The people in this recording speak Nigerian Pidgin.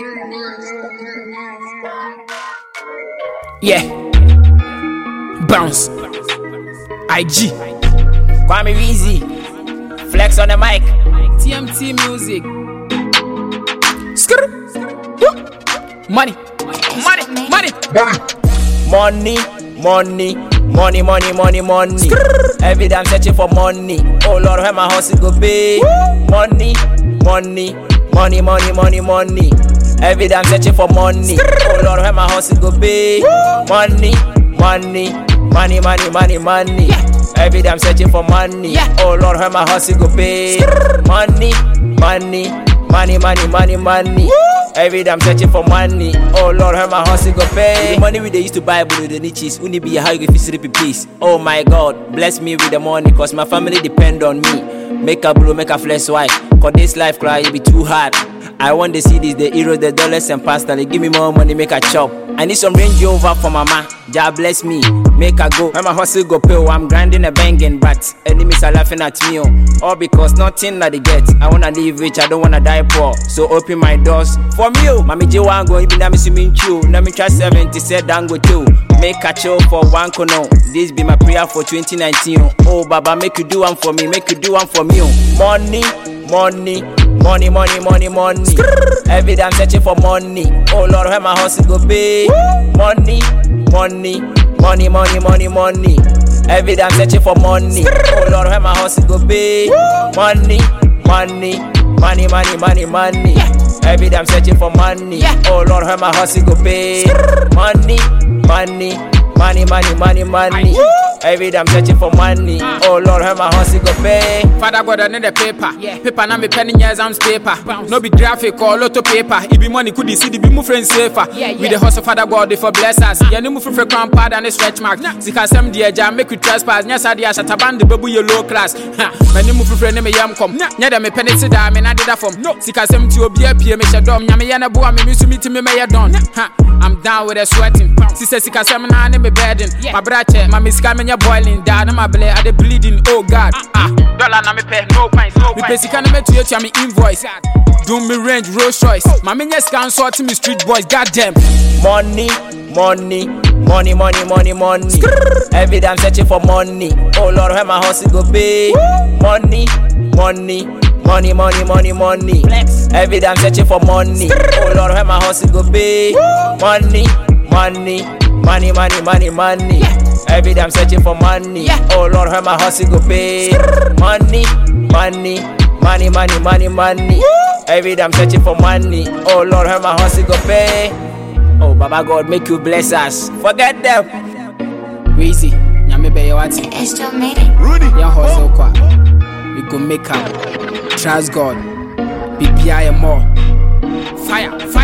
Yeah. Bounce. IG. Kwame Weezy. Flex on the mic. TMT music. Skrr. Money. Money. Money. Money. Money. Money, money, money, money. Every day I'm searching for money. Oh Lord, where my hustle go pay? Money, money, money, money, money, money. Every day I'm searching for money. Oh Lord, where my hustle go pay? Money, money, money, money, money, money. Every day I'm searching for money. Oh Lord, where my hustle go pay? Money, money, money, money, money, money. Every day I'm searching for money. Oh Lord, where my hustle go pay? The money we they used to buy but the niches. Only be how you sleep in peace. Oh my God, bless me with the money, cause my family depend on me. Make a blow, make a flesh white. Cause this life cry, it be too hard. I want the CDs, the euros, the dollars and pasta. They give me more money, make a chop. I need some Range Rover for mama. Jah bless me, make a go. When my hustle go pay, I'm grinding and banging, but enemies are laughing at me. All because nothing that they get. I wanna live rich, I don't wanna die poor. So open my doors for me. Mami J want go, even that me see me chew. Now me try 70, said dango too. Make a chill for one kono. This be my prayer for 2019. Oh Baba, make you do one for me, make you do one for me. Money, money, money, money, money, money. Every day I'm searching for money. Oh Lord, where my hustle go pay? Money, money, money, money, money, money. Every day I'm searching for money. Oh Lord, where my hustle go pay? Money, money, money, money, money, money. Every day I'm searching for money. Oh Lord, where my hustle go pay? Money, money, money, money, money, money. Every day I'm searching for money. Oh Lord, where my hustle go pay? Father God, I need the paper. Paper now me penny exams paper. No be graphic or lotto paper. It be money could see the be move friends safer. With the hustle Father God, they for bless us. Yeah, no move for crown pad and a stretch mark. Zika some dear jam make you trespass. Nya sadia shataban the babu your low class. Many move for friend me yam come. Nya da me penny sit down me na did that from. Zika some to obi appear me shadom. Nya me yana boa me miss meet me may done. I'm down with a sweating. Sister Zika some na me bedding. My brache, my miss coming boiling down, my belly are the bleeding. Oh God, dollar na me pay no pints, no pints. Me pay sika na me to you me invoice. Do me range Rolls Royce. My minions can sort me street boys. Goddamn. Money, money, money, money, money, money. Every day I'm searching for money. Oh Lord, where my hustle go pay? Money, money, money, money, money, money. Every day I'm searching for money. Oh Lord, where my hustle go pay? Money, money, money, money, money, money. Every day I'm searching for money. Oh Lord, where my hustle go pay? Money, money, money, money, money, money. Every day I'm searching for money. Oh Lord, where my hustle go pay? Oh Baba God, make you bless us. Forget them. Weezy, nyame be yawati. It's still made it. Rudy, ya hustle kwa. We go make up. Trust God. BPI and more. Fire, fire.